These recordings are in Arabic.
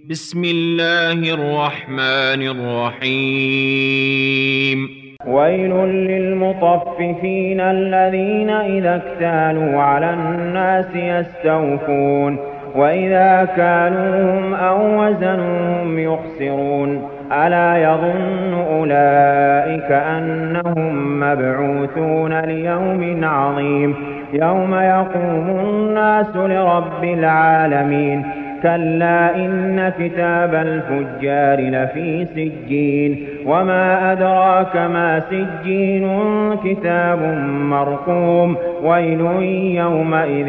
بسم الله الرحمن الرحيم ويل للمطففين الذين إذا اكتالوا على الناس يستوفون وإذا كالوهم أو وزنوهم يخسرون ألا يظن أولئك أنهم مبعوثون ليوم عظيم يوم يقوم الناس لرب العالمين كلا إن كتاب الفجار لفي سجين وما أدراك ما سجين كتاب مرقوم ويل يومئذ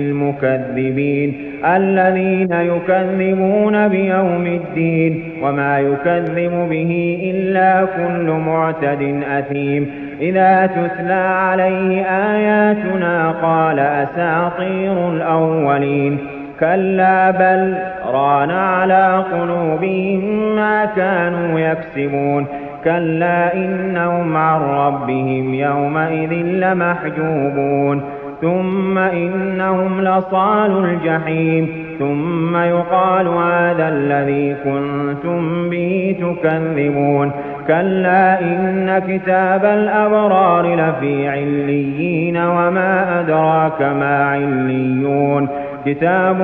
للمكذبين الذين يكذبون بيوم الدين وما يكذب به إلا كل معتد أثيم إذا تتلى عليه آياتنا قال أساطير الأولين كلا بل ران على قلوبهم ما كانوا يكسبون كلا إنهم عن ربهم يومئذ لمحجوبون ثم إنهم لصالوا الجحيم ثم يقال هذا الذي كنتم به تكذبون كلا إن كتاب الأبرار لفي عليين وما أدراك ما عليون كتاب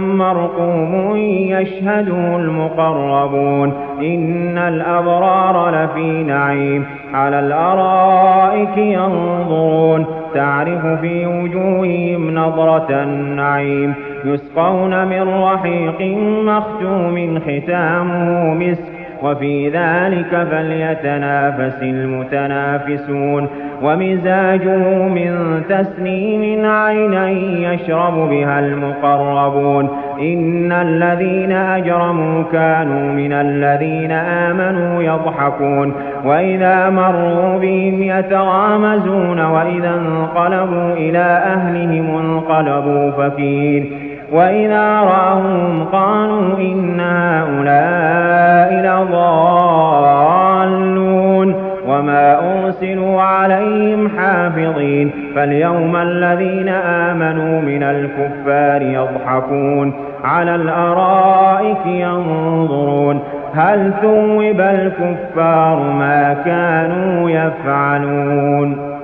مرقوم يشهده المقربون إن الأبرار لفي نعيم على الأرائك ينظرون تعرف في وجوههم نظرة النعيم يسقون من رحيق مختوم ختامه مسك وفي ذلك فليتنافس المتنافسون ومزاجه من تسنيم عينا يشرب بها المقربون إن الذين أجرموا كانوا من الذين آمنوا يضحكون وإذا مروا بهم يتغامزون وإذا انقلبوا إلى أهلهم انقلبوا فكين وإذا رأوهم قالوا إن هؤلاء لضالون وما أرسلوا عليهم حافظين فاليوم الذين آمنوا من الكفار يضحكون على الأرائك ينظرون هل ثوب الكفار ما كانوا يفعلون